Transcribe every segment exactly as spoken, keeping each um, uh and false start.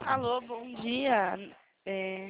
Alô, bom dia. É...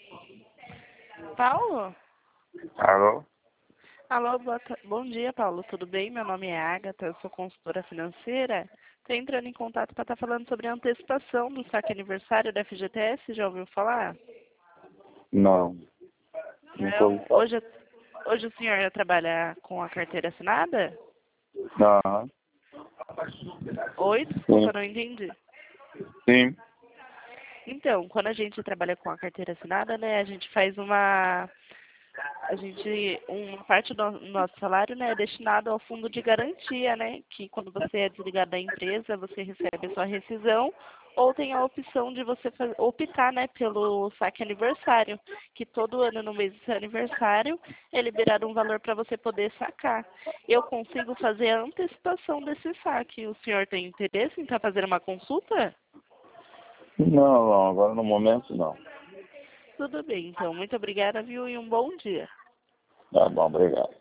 Paulo? Alô? Alô, boa ta- bom dia, Paulo. Tudo bem? Meu nome é Agatha, eu sou consultora financeira. Estou entrando em contato para estar falando sobre a antecipação do saque aniversário da F G T S. Já ouviu falar? Não. Nunca ouvi Não. falar. Hoje, hoje o senhor ia trabalhar com a carteira assinada? Não. Oi, desculpa, Sim. não entendi. Sim. Então, quando a gente trabalha com a carteira assinada, né, a gente faz uma a gente, uma parte do nosso salário, né, é destinado ao fundo de garantia, né, que quando você é desligado da empresa, você recebe a sua rescisão, ou tem a opção de você faz, optar, né, pelo saque aniversário, que todo ano no mês do seu aniversário é liberado um valor para você poder sacar. Eu consigo fazer a antecipação desse saque. O senhor tem interesse em estar fazendo uma consulta? Não, não. Agora no momento não. Tudo bem, então. Muito obrigada, viu, e um bom dia. Tá bom, obrigado.